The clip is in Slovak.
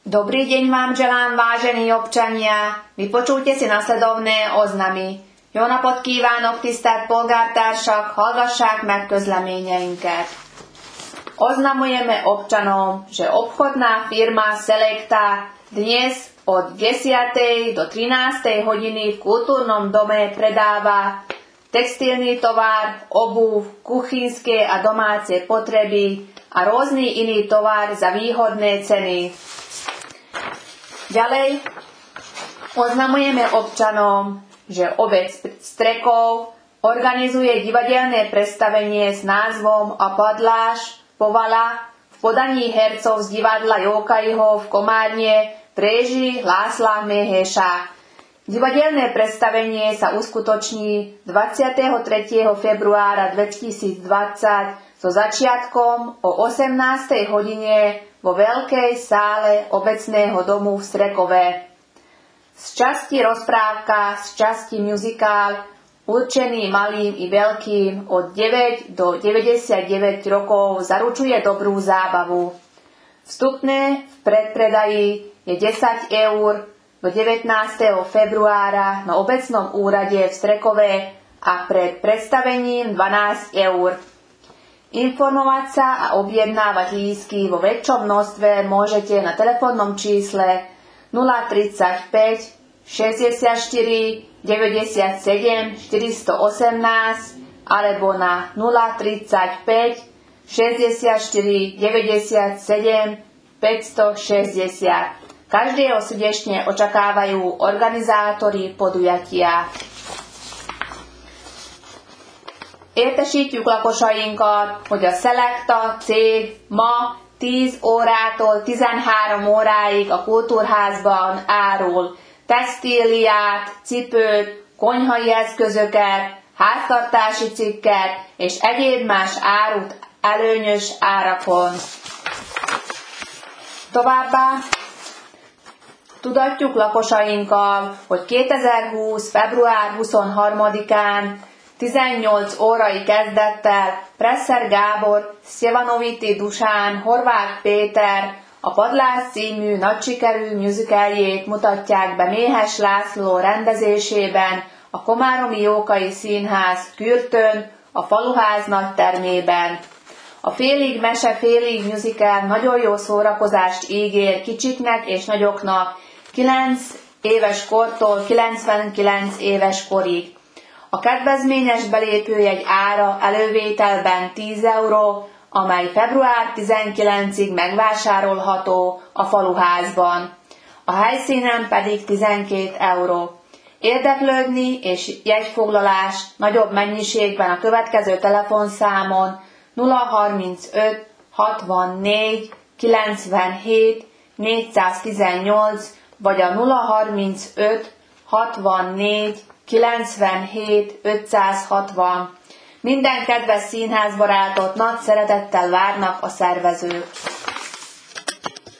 Dobrý deň vám želám, vážení občania. Vypočujte si nasledovné oznamy. Jó napot kívánok, tisztelt polgártársak, hallgassák meg közleményeinket. Oznamujeme občanom, že obchodná firma Selecta dnes od 10. do 13. hodiny v kultúrnom dome predáva textilný tovar, obuv, kuchynské a domáce potreby a rôzny iný tovar za výhodné ceny. Ďalej oznamujeme občanom, že obec Strekov organizuje divadelné predstavenie s názvom A padláš Povala v podaní hercov z divadla Jókaiho v Komárne v réžii László Méhéša. Divadelné predstavenie sa uskutoční 23. februára 2020 so začiatkom o 18. hodine vo veľkej sále obecného domu v Strekove. Z časti rozprávka, z časti muzikál, určený malým i veľkým od 9 do 99 rokov zaručuje dobrú zábavu. Vstupné v predpredaji je 10 eur do 19. februára na obecnom úrade v Strekove a pred predstavením 12 eur. Informovať sa a objednávať lístky vo väčšom množstve môžete na telefónnom čísle 035 64 97 418 alebo na 035 64 97 560. Každého srdečne očakávajú organizátori podujatia. Értesítjük lakosainkat, hogy a Selecta cég ma 10 órától 13 óráig a Kultúrházban árul textíliát, cipőt, konyhai eszközöket, háztartási cikket és egyéb más árut előnyös árakon. Továbbá tudatjuk lakosainkkal, hogy 2020. február 23-án 18 órai kezdettel Presser Gábor, Sjevanoviti Dusán, Horváth Péter a Padlás című nagysikerű musicaljét mutatják be Méhes László rendezésében a Komáromi Jókai Színház Kürtön, a Faluház nagytermében. A félig mese, félig musical nagyon jó szórakozást ígér kicsiknek és nagyoknak 9 éves kortól 99 éves korig. A kedvezményes belépőjegy ára elővételben 10 euró, amely február 19-ig megvásárolható a Faluházban. A helyszínen pedig 12 euró. Érdeklődni és jegyfoglalás nagyobb mennyiségben a következő telefonszámon 035 64 97 418 vagy a 035 64 97 560. Minden kedves színházbarátot nagy szeretettel várnak a szervezők.